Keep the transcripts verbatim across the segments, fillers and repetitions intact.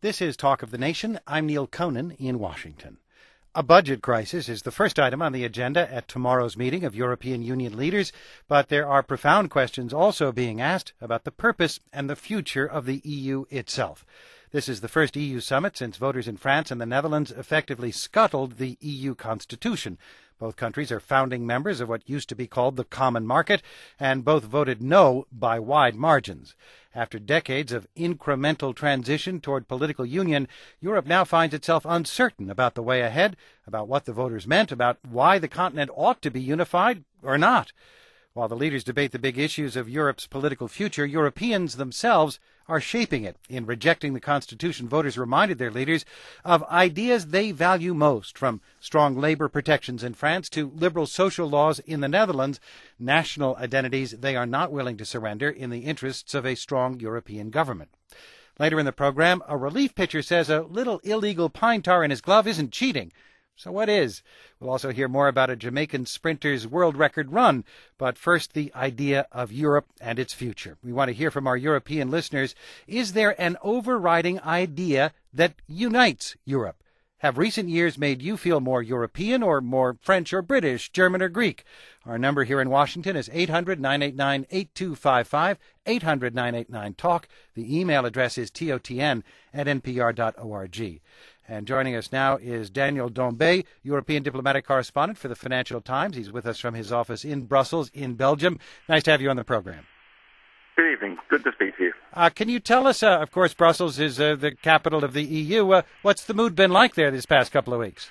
This is Talk of the Nation. I'm Neil Conan in Washington. A budget crisis is the first item on the agenda at tomorrow's meeting of European Union leaders, but there are profound questions also being asked about the purpose and the future of the E U itself. This is the first E U summit since voters in France and the Netherlands effectively scuttled the E U constitution. Both countries are founding members of what used to be called the Common Market, and both voted no by wide margins. After decades of incremental transition toward political union, Europe now finds itself uncertain about the way ahead, about what the voters meant, about why the continent ought to be unified or not. While the leaders debate the big issues of Europe's political future, Europeans themselves are shaping it. In rejecting the Constitution, voters reminded their leaders of ideas they value most, from strong labor protections in France to liberal social laws in the Netherlands, national identities they are not willing to surrender in the interests of a strong European government. Later in the program, a relief pitcher says a little illegal pine tar in his glove isn't cheating. So what is? We'll also hear more about a Jamaican sprinter's world record run. But first, the idea of Europe and its future. We want to hear from our European listeners. Is there an overriding idea that unites Europe? Have recent years made you feel more European or more French or British, German or Greek? Our number here in Washington is eight hundred, nine eight nine, eight two five five, eight hundred, nine eight nine, talk. The email address is totn at npr dot org. And joining us now is Daniel Dombé, European diplomatic correspondent for the Financial Times. He's with us from his office in Brussels, in Belgium. Nice to have you on the program. Good evening. Good to speak to you. Uh, can you tell us, uh, of course, Brussels is uh, the capital of the E U. Uh, what's the mood been like there this past couple of weeks?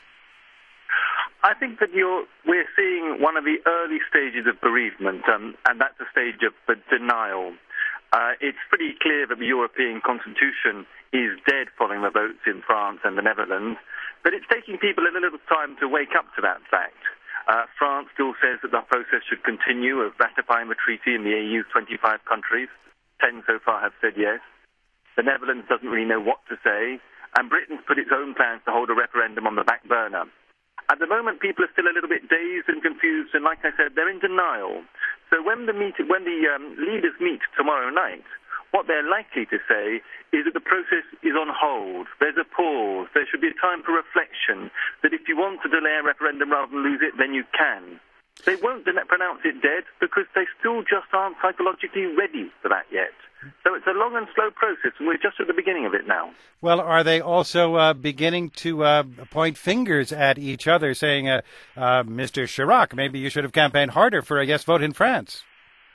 I think that you're, we're seeing one of the early stages of bereavement, um, and that's a stage of uh, denial. Uh, it's pretty clear that the European Constitution is dead following the votes in France and the Netherlands, but it's taking people a little time to wake up to that fact. Uh, France still says that the process should continue of ratifying the treaty in the E U's twenty-five countries. Ten so far have said yes. The Netherlands doesn't really know what to say, and Britain's put its own plans to hold a referendum on the back burner. At the moment, people are still a little bit dazed and confused, and like I said, they're in denial. So when the meet, when the um, leaders meet tomorrow night, what they're likely to say is that the process is on hold. There's a pause. There should be a time for reflection, that if you want to delay a referendum rather than lose it, then you can. They won't pronounce it dead because they still just aren't psychologically ready for that yet. So it's a long and slow process, and we're just at the beginning of it now. Well, are they also uh, beginning to uh, point fingers at each other, saying, uh, uh, Mister Chirac, maybe you should have campaigned harder for a yes vote in France?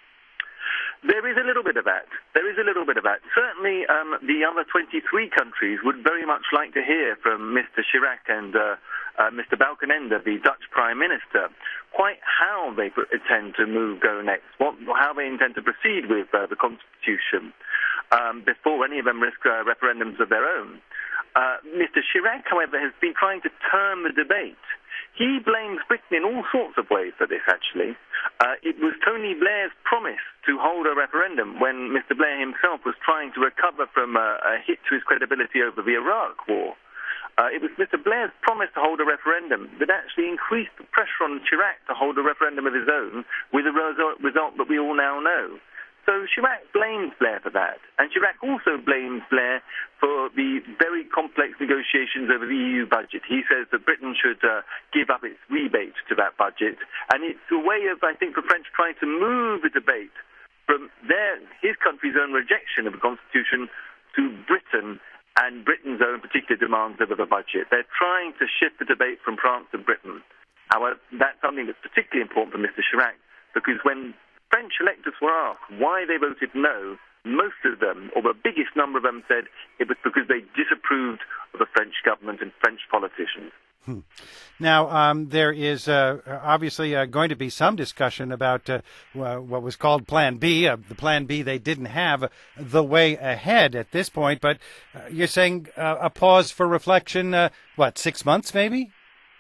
There is a little bit of that. There is a little bit of that. Certainly, um, the other twenty-three countries would very much like to hear from Mister Chirac and uh, uh, Mister Balkenende, the Dutch Prime Minister, quite how they intend to move, go next, what, how they intend to proceed with uh, the Constitution um, before any of them risk uh, referendums of their own. Uh, Mister Chirac, however, has been trying to turn the debate. He blames Britain in all sorts of ways for this, actually. Uh, it was Tony Blair's promise to hold a referendum when Mister Blair himself was trying to recover from a, a hit to his credibility over the Iraq war. Uh, it was Mister Blair's promise to hold a referendum that actually increased the pressure on Chirac to hold a referendum of his own, with a result, result that we all now know. So Chirac blames Blair for that. And Chirac also blames Blair for the very complex negotiations over the E U budget. He says that Britain should uh, give up its rebate to that budget. And it's a way of, I think, the French trying to move the debate from their, his country's own rejection of the Constitution to Britain and Britain's own particular demands over the budget. They're trying to shift the debate from France to Britain. However, that's something that's particularly important for Mister Chirac, because when French electors were asked why they voted no, most of them, or the biggest number of them, said it was because they disapproved of the French government and French politicians. Hmm. Now, um, there is uh, obviously uh, going to be some discussion about uh, what was called Plan B, uh, the Plan B they didn't have, uh, the way ahead at this point. But uh, you're saying uh, a pause for reflection, uh, what, six months maybe?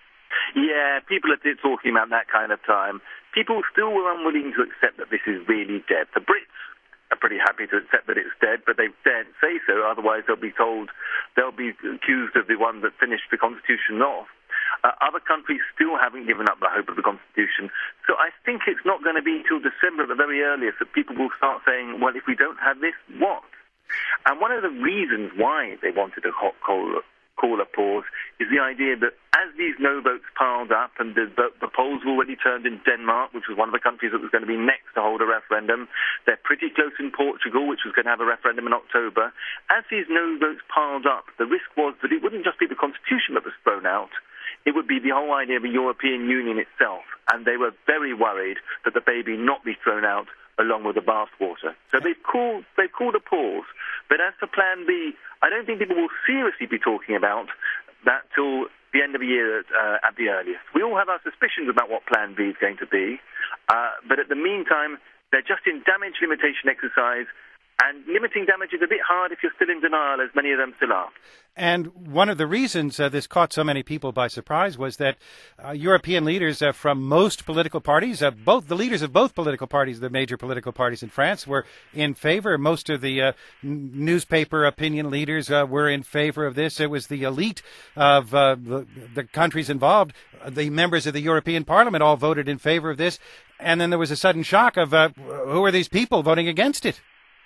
Yeah, people are talking about that kind of time. People still were unwilling to accept that this is really dead. The Brits are pretty happy to accept that it's dead, but they daren't say so. Otherwise, they'll be told, they'll be accused of the one that finished the Constitution off. Uh, other countries still haven't given up the hope of the Constitution. So I think it's not going to be till December at the very earliest that people will start saying, well, if we don't have this, what? And one of the reasons why they wanted to call, call a pause is the idea that as these no votes piled up, and the, the, the polls were already turned in Denmark, which was one of the countries that was going to be next to hold a referendum. They're pretty close in Portugal, which was going to have a referendum in October. As these no votes piled up, the risk was that it wouldn't just be the constitution that was thrown out, it would be the whole idea of the European Union itself. And they were very worried that the baby not be thrown out along with the bathwater. So they've called, they've called a pause. But as for Plan B, I don't think people will seriously be talking about that till the end of the year uh, at the earliest. We all have our suspicions about what Plan B is going to be. Uh, but at the meantime, they're just in damage limitation exercise. And limiting damage is a bit hard if you're still in denial, as many of them still are. And one of the reasons uh, this caught so many people by surprise was that uh, European leaders uh, from most political parties, uh, both the leaders of both political parties, the major political parties in France, were in favor. Most of the uh, n- newspaper opinion leaders uh, were in favor of this. It was the elite of uh, the, the countries involved. The members of the European Parliament all voted in favor of this. And then there was a sudden shock of uh, who are these people voting against it?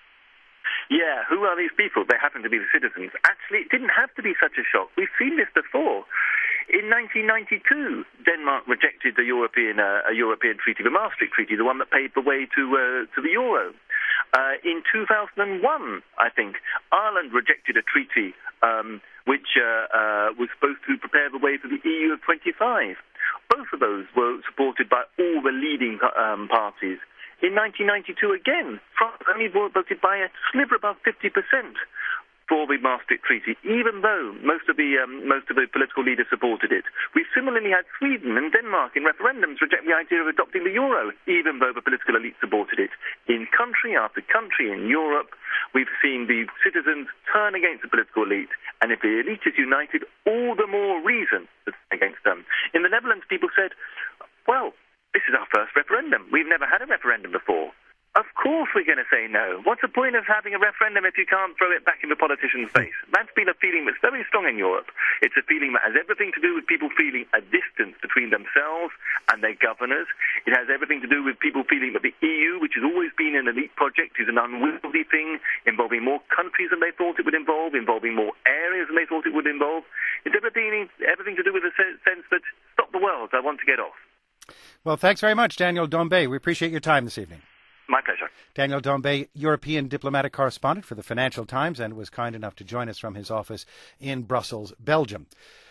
Yeah, who are these people? They happen to be the citizens. Actually, it didn't have to be such a shock. We've seen this before. In nineteen ninety-two, Denmark rejected the European uh, a European treaty, the Maastricht Treaty, the one that paved the way to uh, to the euro. Uh, in two thousand one, I think, Ireland rejected a treaty um, which uh, uh, was supposed to prepare the way for the E U of twenty-five. Both of those were supported by all the leading um, parties. In nineteen ninety-two, again, France only voted by a sliver above fifty percent for the Maastricht Treaty, even though most of the um, most of the political leaders supported it. We've similarly had Sweden and Denmark in referendums reject the idea of adopting the euro, even though the political elite supported it. In country after country in Europe, we've seen the citizens turn against the political elite, and if the elite is united, all the more reason to turn against them. In the Netherlands, people said, well, this is our first referendum. We've never had a referendum before. Of course we're going to say no. What's the point of having a referendum if you can't throw it back in the politician's face? That's been a feeling that's very strong in Europe. It's a feeling that has everything to do with people feeling a distance between themselves and their governors. It has everything to do with people feeling that the E U, which has always been an elite project, is an unwieldy thing, involving more countries than they thought it would involve, involving more areas than they thought it would involve. It's everything, everything to do with a sense that, stop the world, I want to get off. Well, thanks very much, Daniel Dombé. We appreciate your time this evening. My pleasure. Daniel Dombé, European diplomatic correspondent for the Financial Times, and was kind enough to join us from his office in Brussels, Belgium.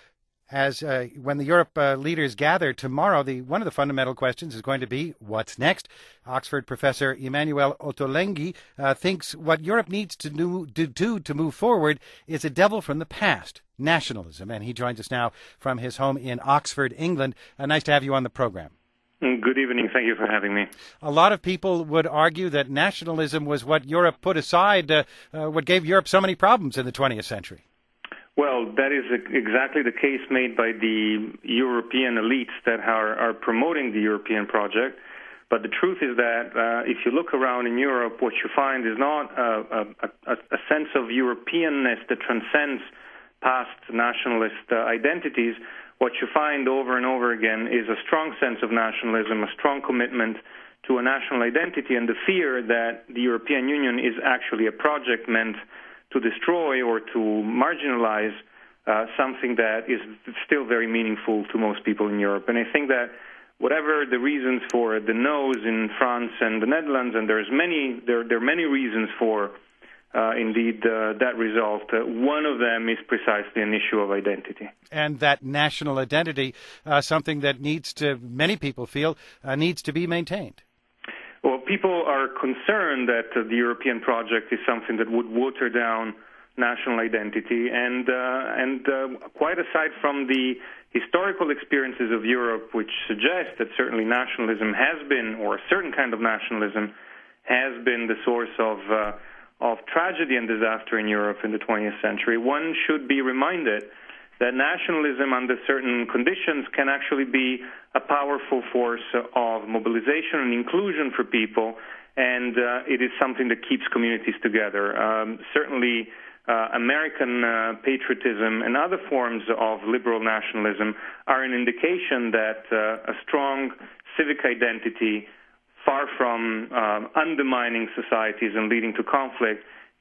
As uh, when the Europe uh, leaders gather tomorrow, the one of the fundamental questions is going to be, what's next? Oxford professor Emmanuel Ottolenghi uh, thinks what Europe needs to do, to do to move forward is a devil from the past, nationalism. And he joins us now from his home in Oxford, England. Uh, nice to have you on the program. Good evening. Thank you for having me. A lot of people would argue that nationalism was what Europe put aside, uh, uh, what gave Europe so many problems in the twentieth century. Well, that is exactly the case made by the European elites that are, are promoting the European project. But the truth is that uh, if you look around in Europe, what you find is not a, a, a sense of Europeanness that transcends past nationalist uh, identities. What you find over and over again is a strong sense of nationalism, a strong commitment to a national identity, and the fear that the European Union is actually a project meant to destroy or to marginalize uh, something that is still very meaningful to most people in Europe. And I think that whatever the reasons for the no's in France and the Netherlands, and there's many, there, there are many reasons for Uh, indeed, uh, that result. Uh, one of them is precisely an issue of identity. And that national identity, uh, something that needs to, many people feel, uh, needs to be maintained. Well, people are concerned that uh, the European project is something that would water down national identity. And, uh, and uh, quite aside from the historical experiences of Europe, which suggest that certainly nationalism has been, or a certain kind of nationalism, has been the source of uh, of tragedy and disaster in Europe in the twentieth century, one should be reminded that nationalism under certain conditions can actually be a powerful force of mobilization and inclusion for people, and uh, it is something that keeps communities together. Um, certainly, uh, American uh, patriotism and other forms of liberal nationalism are an indication that uh, a strong civic identity, far from um, undermining societies and leading to conflict,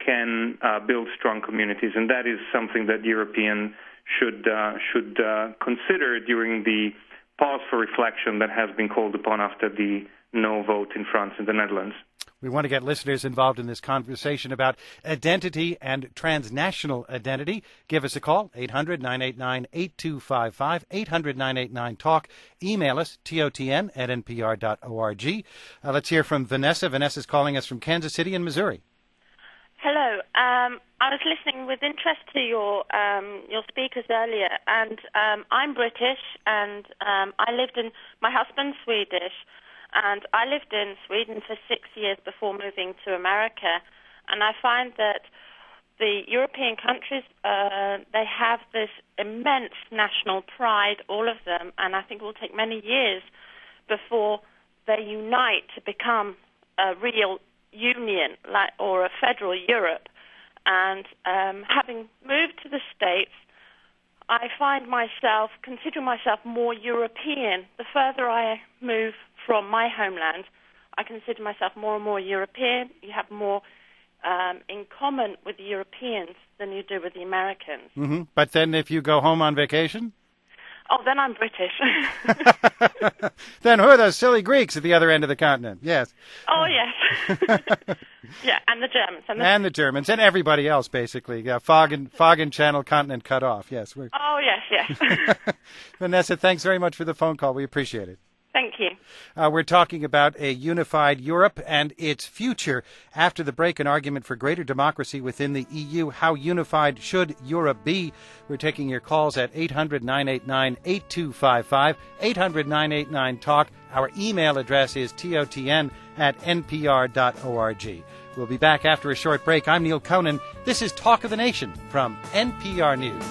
can uh, build strong communities, and that is something that Europeans should uh, should uh, consider during the pause for reflection that has been called upon after the no vote in France and the Netherlands. We want to get listeners involved in this conversation about identity and transnational identity. Give us a call, eight hundred, nine eight nine, eight two five five, eight hundred, nine eight nine, talk. Email us, T O T N at N P R dot org. Uh, let's hear from Vanessa. Vanessa's calling us from Kansas City in Missouri. Hello. Um, I was listening with interest to your um, your speakers earlier, and um, I'm British, and um, I lived in, my husband's Swedish, and I lived in Sweden for six years before moving to America, and I find that the European countries, uh, they have this immense national pride, all of them, and I think it will take many years before they unite to become a real union, like, or a federal Europe. And um, having moved to the States, I find myself, consider myself more European. The further I move from my homeland, I consider myself more and more European. You have more um, in common with the Europeans than you do with the Americans. Mm-hmm. But then if you go home on vacation? Oh, then I'm British. Then who are those silly Greeks at the other end of the continent? Yes. Oh, yes. Yeah, and the Germans. And the, and the Germans, and everybody else, basically. Yeah, fog and, fog and channel continent cut off, yes. We're... Oh, yes, yes. Vanessa, thanks very much for the phone call. We appreciate it. Thank you. Uh, we're talking about a unified Europe and its future. After the break, an argument for greater democracy within the E U. How unified should Europe be? We're taking your calls at eight hundred, nine eight nine, eight two five five, eight hundred, nine eight nine, talk. Our email address is T O T N at N P R dot org. We'll be back after a short break. I'm Neil Conan. This is Talk of the Nation from N P R News.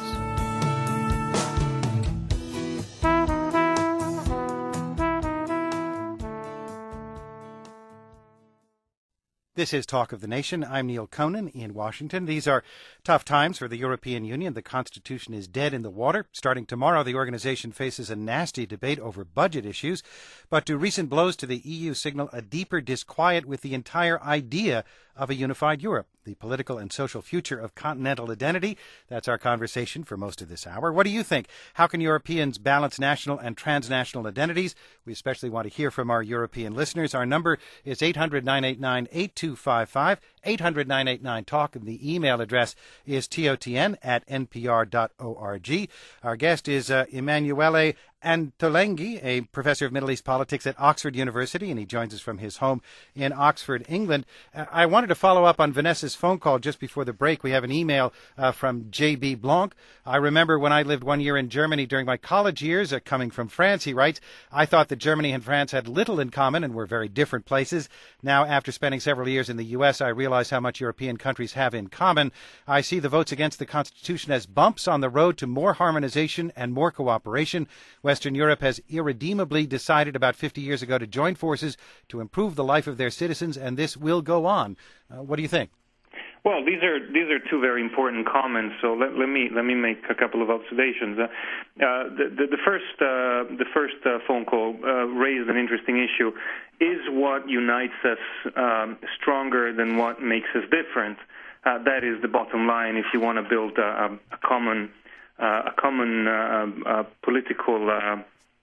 This is Talk of the Nation. I'm Neil Conan in Washington. These are tough times for the European Union. The Constitution is dead in the water. Starting tomorrow, the organization faces a nasty debate over budget issues. But do recent blows to the E U signal a deeper disquiet with the entire idea of a unified Europe, the political and social future of continental identity? That's our conversation for most of this hour. What do you think? How can Europeans balance national and transnational identities? We especially want to hear from our European listeners. Our number is eight hundred, nine eight nine, eight two five five, eight hundred, nine eight nine, talk, and the email address is T O T N at N P R dot org. Our guest is uh, Emanuele Antolenghi, a professor of Middle East politics at Oxford University, and he joins us from his home in Oxford, England. Uh, I wanted to follow up on Vanessa's phone call just before the break. We have an email uh, from J B Blanc. I remember when I lived one year in Germany during my college years, uh, coming from France, he writes, I thought that Germany and France had little in common and were very different places. Now, after spending several years in the U S, I realize how much European countries have in common. I see the votes against the Constitution as bumps on the road to more harmonization and more cooperation. Western Europe has irredeemably decided about fifty years ago to join forces to improve the life of their citizens, and this will go on. Uh, what do you think? Well, these are these are two very important comments. So let, let me let me make a couple of observations. Uh, uh, the, the the first uh, the first uh, phone call uh, raised an interesting issue: is what unites us um, stronger than what makes us different? Uh, that is the bottom line. If you want to build a, a common uh, a common uh, uh, political uh,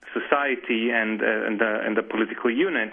society and uh, and, uh, and a political unit,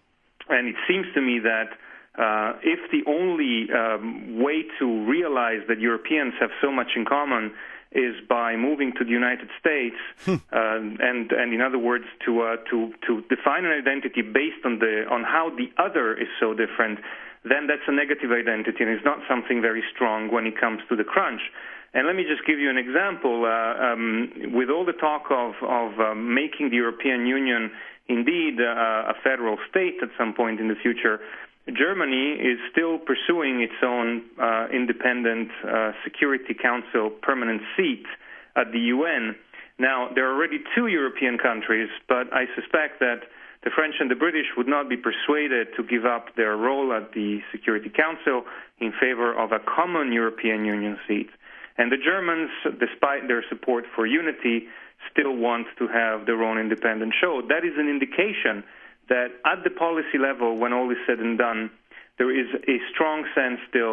and it seems to me that. Uh, if the only um, way to realize that Europeans have so much in common is by moving to the United States, uh, and and in other words, to uh, to to define an identity based on the on how the other is so different, then that's a negative identity, and it's not something very strong when it comes to the crunch. And let me just give you an example. Uh, um, with all the talk of of um, making the European Union indeed uh, a federal state at some point in the future, Germany is still pursuing its own uh, independent uh, Security Council permanent seat at the U N. Now, there are already two European countries, but I suspect that the French and the British would not be persuaded to give up their role at the Security Council in favor of a common European Union seat. And the Germans, despite their support for unity, still want to have their own independent show. That is an indication that at the policy level, when all is said and done, there is a strong sense still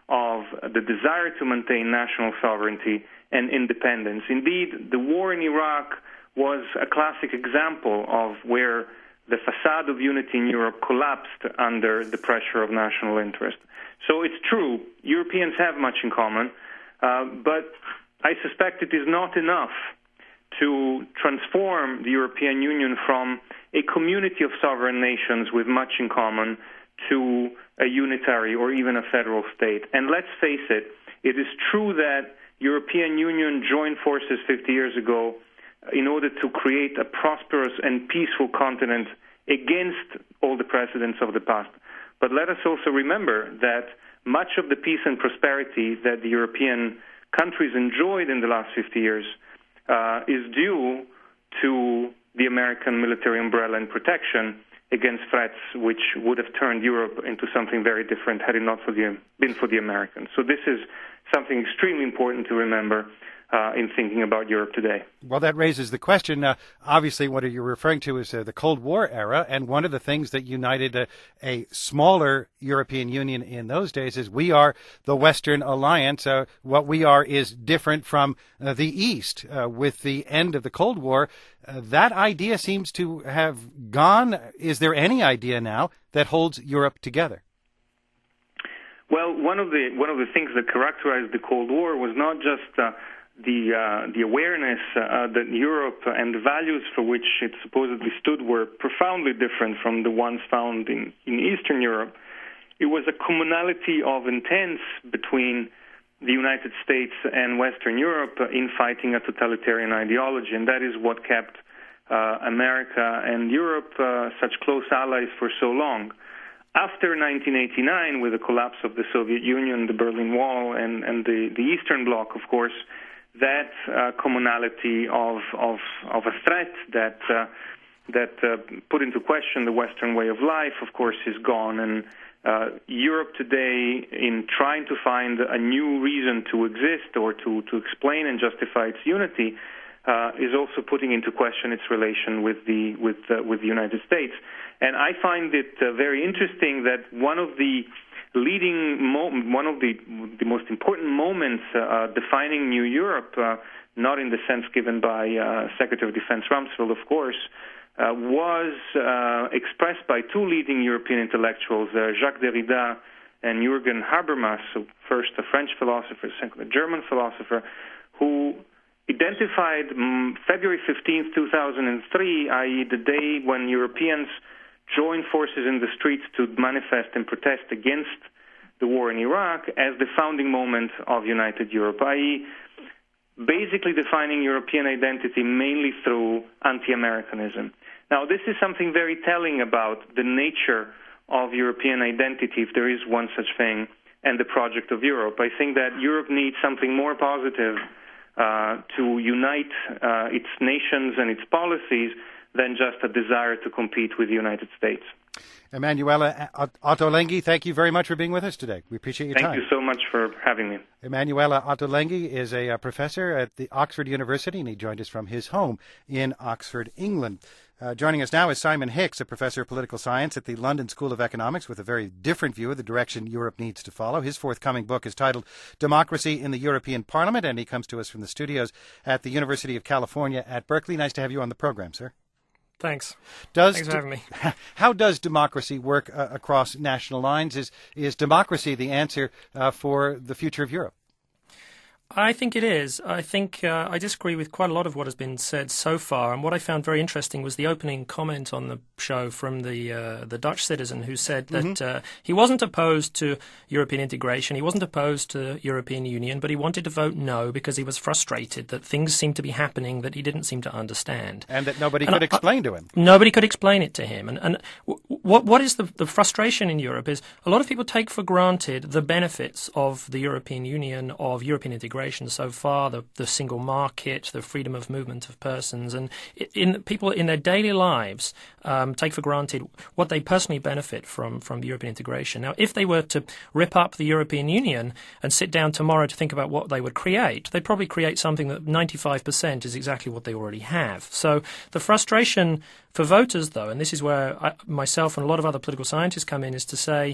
of the desire to maintain national sovereignty and independence. Indeed, the war in Iraq was a classic example of where the facade of unity in Europe collapsed under the pressure of national interest. So it's true, Europeans have much in common, uh, but I suspect it is not enough to transform the European Union from a community of sovereign nations with much in common to a unitary or even a federal state. And let's face it, it is true that European Union joined forces fifty years ago in order to create a prosperous and peaceful continent against all the precedents of the past. But let us also remember that much of the peace and prosperity that the European countries enjoyed in the last fifty years uh, is due to the American military umbrella and protection against threats which would have turned Europe into something very different had it not for the, been for the Americans. So this is something extremely important to remember uh, in thinking about Europe today. Well, that raises the question. Uh, obviously, what you're referring to is uh, the Cold War era, and one of the things that united a, a smaller European Union in those days is we are the Western Alliance. Uh, what we are is different from uh, the East. Uh, with the end of the Cold War, uh, that idea seems to have gone. Is there any idea now that holds Europe together? Well, one of the one of the things that characterized the Cold War was not just uh, the uh, the awareness uh, that Europe and the values for which it supposedly stood were profoundly different from the ones found in, in Eastern Europe. It was a commonality of intents between the United States and Western Europe in fighting a totalitarian ideology, and that is what kept uh, America and Europe uh, such close allies for so long. After nineteen eighty-nine, with the collapse of the Soviet Union, the Berlin Wall, and, and the, the Eastern Bloc, of course, that uh, commonality of, of, of a threat that, uh, that uh, put into question the Western way of life, of course, is gone. And uh, Europe today, in trying to find a new reason to exist or to, to explain and justify its unity, uh, is also putting into question its relation with the, with, uh, with the United States. And I find it uh, very interesting that one of the leading, mo- one of the, the most important moments uh, defining New Europe, uh, not in the sense given by uh, Secretary of Defense Rumsfeld, of course, uh, was uh, expressed by two leading European intellectuals, uh, Jacques Derrida and Jürgen Habermas, so first a French philosopher, second a German philosopher, who identified um, February fifteenth, two thousand three, that is the day when Europeans joined forces in the streets to manifest and protest against the war in Iraq, as the founding moment of United Europe, that is basically defining European identity mainly through anti-Americanism. Now, this is something very telling about the nature of European identity, if there is one such thing, and the project of Europe. I think that Europe needs something more positive uh, to unite uh, its nations and its policies than just a desire to compete with the United States. Emanuela Ottolenghi, thank you very much for being with us today. We appreciate your thank time. Thank you so much for having me. Emanuela Ottolenghi is a, a professor at the Oxford University, and he joined us from his home in Oxford, England. Uh, joining us now is Simon Hicks, a professor of political science at the London School of Economics, with a very different view of the direction Europe needs to follow. His forthcoming book is titled Democracy in the European Parliament, and he comes to us from the studios at the University of California at Berkeley. Nice to have you on the program, sir. Thanks. Does Thanks for having me. How does democracy work uh, across national lines? Is is democracy the answer uh, for the future of Europe? I think it is. I think uh, I disagree with quite a lot of what has been said so far. And what I found very interesting was the opening comment on the show from the uh, the Dutch citizen who said that mm-hmm. uh, he wasn't opposed to European integration, he wasn't opposed to European Union, but he wanted to vote no because he was frustrated that things seemed to be happening that he didn't seem to understand. And that nobody and could I, explain to him. Nobody could explain it to him. And, and w- what what is the, the frustration in Europe is a lot of people take for granted the benefits of the European Union, of European integration so far, the, the single market, the freedom of movement of persons, and in people in their daily lives um, take for granted what they personally benefit from, from European integration. Now, if they were to rip up the European Union and sit down tomorrow to think about what they would create, they'd probably create something that ninety-five percent is exactly what they already have. So the frustration for voters, though, and this is where I, myself and a lot of other political scientists come in, is to say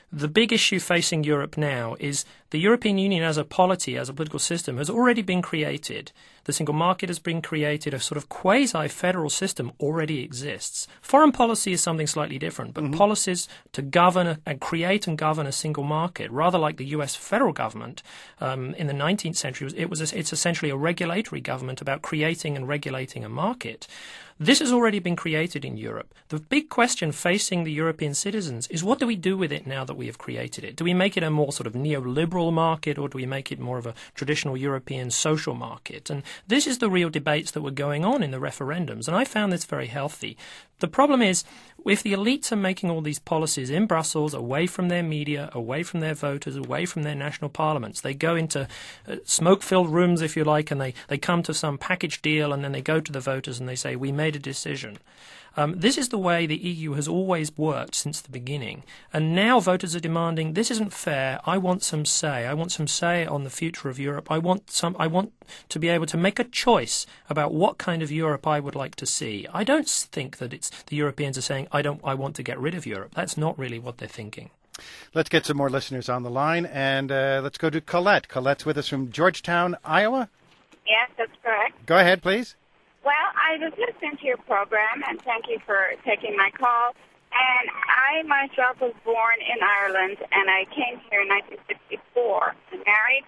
the big issue facing Europe now is the European Union as a polity, as a political system, has already been created. The single market has been created. A sort of quasi-federal system already exists. Foreign policy is something slightly different, but mm-hmm. policies to govern a, and create and govern a single market, rather like the U S federal government um, in the nineteenth century, it was a, it's essentially a regulatory government about creating and regulating a market. This has already been created in Europe. The big question facing the European citizens is, what do we do with it now that we have created it? Do we make it a more sort of neoliberal market, or do we make it more of a traditional European social market? And this is the real debates that were going on in the referendums, and I found this very healthy. The problem is, if the elites are making all these policies in Brussels, away from their media, away from their voters, away from their national parliaments, they go into uh, smoke-filled rooms, if you like, and they, they come to some package deal, and then they go to the voters and they say, we made a decision. Um, this is the way the E U has always worked since the beginning. And now voters are demanding, this isn't fair, I want some say. I want some say on the future of Europe. I want some. I want to be able to make a choice about what kind of Europe I would like to see. I don't think that it's the Europeans are saying, I don't. I want to get rid of Europe. That's not really what they're thinking. Let's get some more listeners on the line, and uh, let's go to Colette. Colette's with us from Georgetown, Iowa. Yes, that's correct. Go ahead, please. Well, I was listening to your program, and thank you for taking my call. And I myself was born in Ireland, and I came here in nineteen sixty-four. I'm married,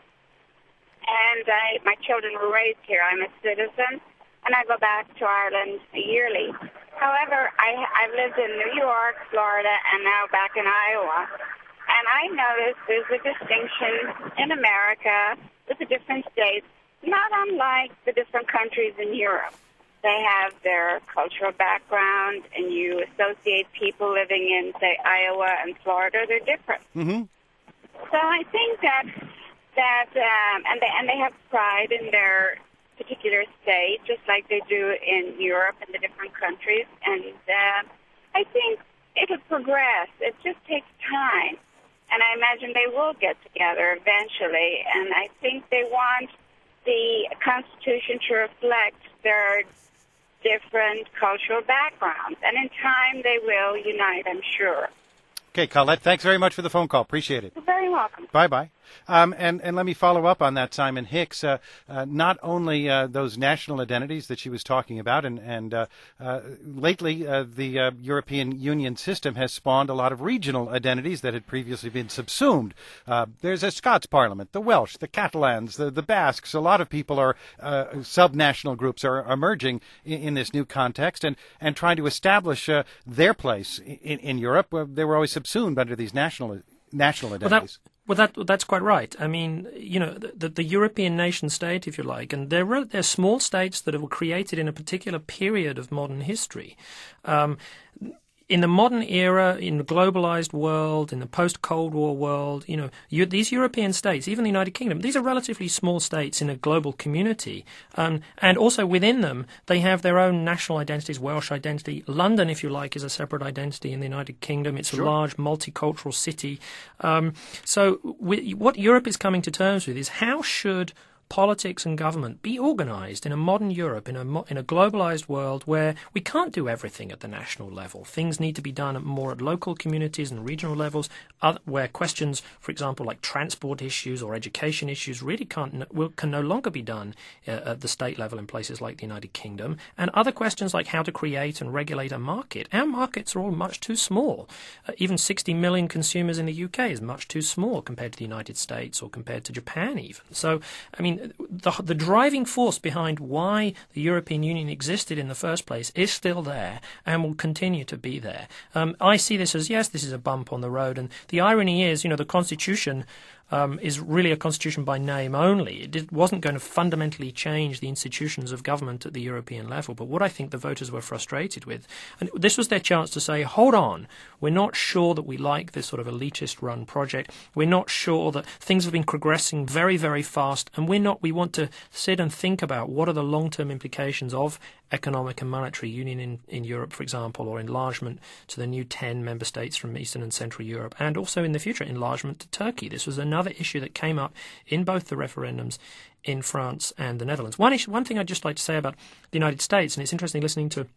and I, my children were raised here. I'm a citizen, and I go back to Ireland yearly. However, I, I've lived in New York, Florida, and now back in Iowa. And I noticed there's a distinction in America with the different states, not unlike the different countries in Europe. They have their cultural background, and you associate people living in, say, Iowa and Florida. They're different. Mm-hmm. So I think that that um, and they and they have pride in their particular state, just like they do in Europe and the different countries. And uh, I think it'll progress. It just takes time, and I imagine they will get together eventually. And I think they want the Constitution to reflect their different cultural backgrounds. And in time, they will unite, I'm sure. Okay, Colette, thanks very much for the phone call. Appreciate it. You're very welcome. Bye-bye. Um, and, and let me follow up on that, Simon Hicks. Uh, uh, not only uh, those national identities that she was talking about, and, and uh, uh, lately uh, the uh, European Union system has spawned a lot of regional identities that had previously been subsumed. Uh, there's a Scots Parliament, the Welsh, the Catalans, the, the Basques. A lot of people are, uh, sub-national groups are emerging in, in this new context and, and trying to establish uh, their place in, in Europe. Uh, they were always subsumed under these national national identities. Well, that, well, that that's quite right. I mean, you know, the, the European nation state, if you like, and they're they're small states that were created in a particular period of modern history. Um, In the modern era, in the globalized world, in the post-Cold War world, you know, you, these European states, even the United Kingdom, these are relatively small states in a global community. Um, and also within them, they have their own national identities, Welsh identity. London, if you like, is a separate identity in the United Kingdom. It's sure. a large multicultural city. Um, so we, what Europe is coming to terms with is how should politics and government be organized in a modern Europe, in a mo- in a globalized world where we can't do everything at the national level. Things need to be done at more at local communities and regional levels, other, where questions, for example, like transport issues or education issues really can't will, can no longer be done uh, at the state level in places like the United Kingdom, and other questions like how to create and regulate a market. Our markets are all much too small. Uh, even sixty million consumers in the U K is much too small compared to the United States or compared to Japan even. So, I mean, The, the driving force behind why the European Union existed in the first place is still there and will continue to be there. Um, I see this as, yes, this is a bump on the road. And the irony is, you know, the Constitution um, is really a constitution by name only. It did, wasn't going to fundamentally change the institutions of government at the European level. But what I think the voters were frustrated with, and this was their chance to say, hold on, we're not sure that we like this sort of elitist-run project. We're not sure that things have been progressing very, very fast, and we're not. We want to sit and think about what are the long-term implications of economic and monetary union in, in Europe, for example, or enlargement to the new ten member states from Eastern and Central Europe, and also in the future, enlargement to Turkey. This was another issue that came up in both the referendums in France and the Netherlands. One issue, one thing I'd just like to say about the United States, and it's interesting listening to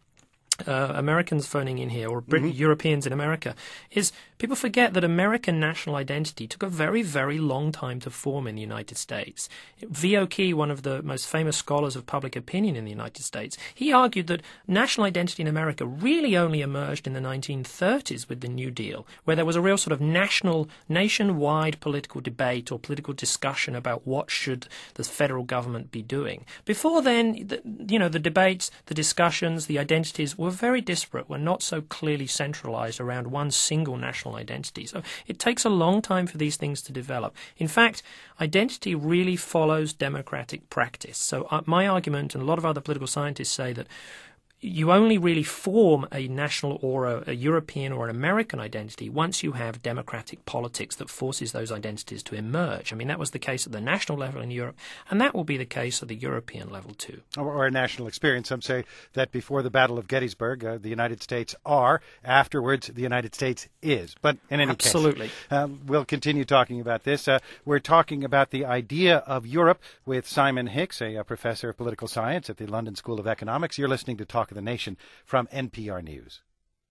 uh, Americans phoning in here, or Brit- mm-hmm. Europeans in America, is people forget that American national identity took a very, very long time to form in the United States. V O Key, one of the most famous scholars of public opinion in the United States, he argued that national identity in America really only emerged in the nineteen thirties with the New Deal, where there was a real sort of national, nationwide political debate or political discussion about what should the federal government be doing. Before then, the, you know, the debates, the discussions, the identities were very disparate, were not so clearly centralized around one single national identity. So it takes a long time for these things to develop. In fact, identity really follows democratic practice. So uh, my argument, and a lot of other political scientists say that you only really form a national or a, a European or an American identity once you have democratic politics that forces those identities to emerge. I mean, that was the case at the national level in Europe, and that will be the case at the European level too. Or, or a national experience. Some say that before the Battle of Gettysburg, uh, the United States are. Afterwards, the United States is. But in any Absolutely. case, uh, we'll continue talking about this. Uh, we're talking about the idea of Europe with Simon Hicks, a, a professor of political science at the London School of Economics. You're listening to Talk of the Nation from N P R News.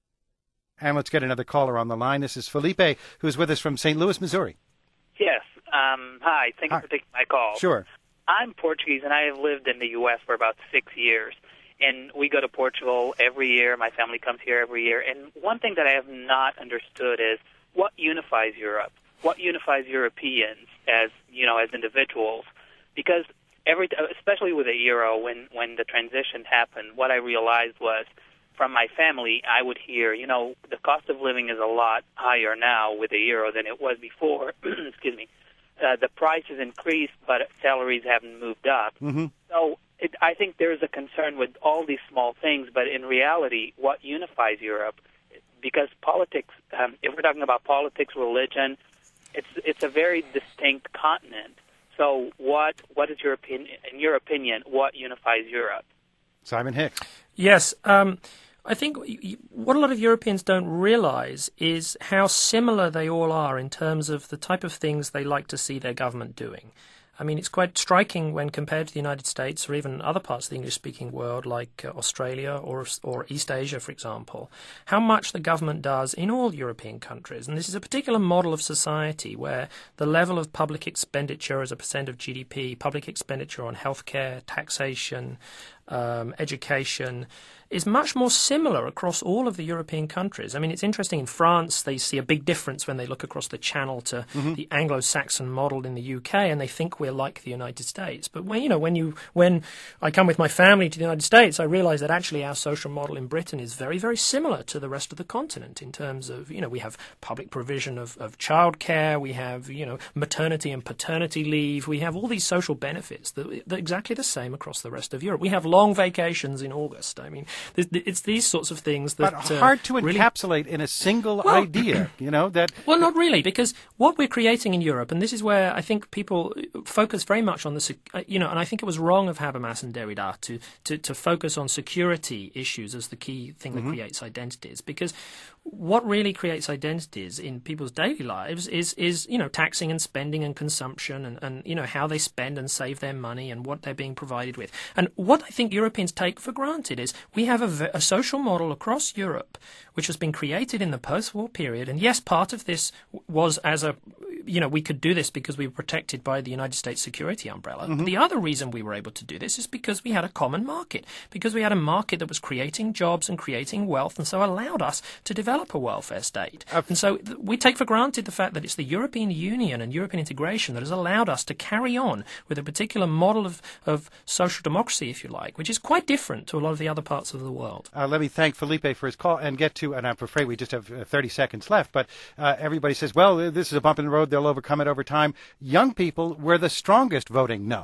And let's get another caller on the line. This is Felipe, who's with us from Saint Louis, Missouri. Yes. Um, hi. Thank hi. you for taking my call. Sure. I'm Portuguese, and I have lived in the U S for about six years. And we go to Portugal every year. My family comes here every year. And one thing that I have not understood is what unifies Europe, what unifies Europeans as, you know, as individuals. Because every, especially with the euro, when, when the transition happened, what I realized was from my family, I would hear, you know, the cost of living is a lot higher now with the euro than it was before. Excuse me. Uh, the prices increased, but salaries haven't moved up. Mm-hmm. So it, I think there's a concern with all these small things, but in reality, what unifies Europe? Because politics, um, if we're talking about politics, religion, it's it's a very distinct continent. So what what is your opinion, in your opinion, what unifies Europe? Simon Hicks. Yes. Um, I think what a lot of Europeans don't realize is how similar they all are in terms of the type of things they like to see their government doing. I mean, it's quite striking when compared to the United States or even other parts of the English-speaking world like uh, Australia or or East Asia, for example, how much the government does in all European countries. And this is a particular model of society where the level of public expenditure as a percent of G D P, public expenditure on healthcare, taxation, um, education, is much more similar across all of the European countries. I mean, it's interesting. In France, they see a big difference when they look across the channel to mm-hmm. the Anglo-Saxon model in the U K, and they think we're like the United States. But when you know, when you when I come with my family to the United States, I realize that actually our social model in Britain is very, very similar to the rest of the continent in terms of, you know, we have public provision of, of childcare, we have, you know, maternity and paternity leave, we have all these social benefits that are exactly the same across the rest of Europe. We have long vacations in August. I mean, it's these sorts of things that but hard uh, to really encapsulate in a single well, idea, you know, that... Well, not really, because what we're creating in Europe, and this is where I think people focus very much on the, you know, and I think it was wrong of Habermas and Derrida to, to, to focus on security issues as the key thing that mm-hmm. creates identities, because what really creates identities in people's daily lives is, is you know, taxing and spending and consumption and, and, you know, how they spend and save their money and what they're being provided with. And what I think Europeans take for granted is we have a, a social model across Europe which has been created in the post-war period. And yes, part of this was as a, you know, we could do this because we were protected by the United States security umbrella. Mm-hmm. But the other reason we were able to do this is because we had a common market, because we had a market that was creating jobs and creating wealth, and so allowed us to develop a welfare state. Uh, and so th- we take for granted the fact that it's the European Union and European integration that has allowed us to carry on with a particular model of, of social democracy, if you like, which is quite different to a lot of the other parts of the world. Uh, let me thank Felipe for his call and get to, and I'm afraid we just have uh, thirty seconds left, but uh, everybody says, well, this is a bump in the road, they'll overcome it over time. Young people were the strongest voting no.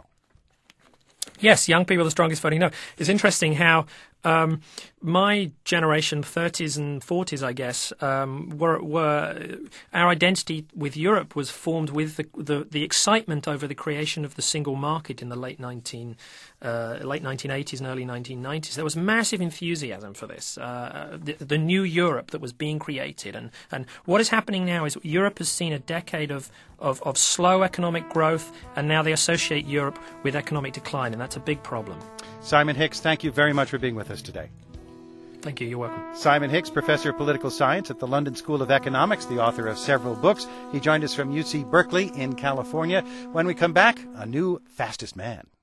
Yes, young people are the strongest voting no. It's interesting how um, my generation, thirties and forties, I guess, um, were, were our identity with Europe was formed with the, the, the excitement over the creation of the single market in the late nineteen uh, late nineteen eighties and early nineteen nineties. There was massive enthusiasm for this, uh, the, the new Europe that was being created, and, and what is happening now is Europe has seen a decade of, of, of slow economic growth, and now they associate Europe with economic decline, and that's a big problem. Simon Hicks, thank you very much for being with us today. Thank you. You're welcome. Simon Hicks, Professor of Political Science at the London School of Economics, the author of several books. He joined us from U C Berkeley in California. When we come back, a new Fastest Man.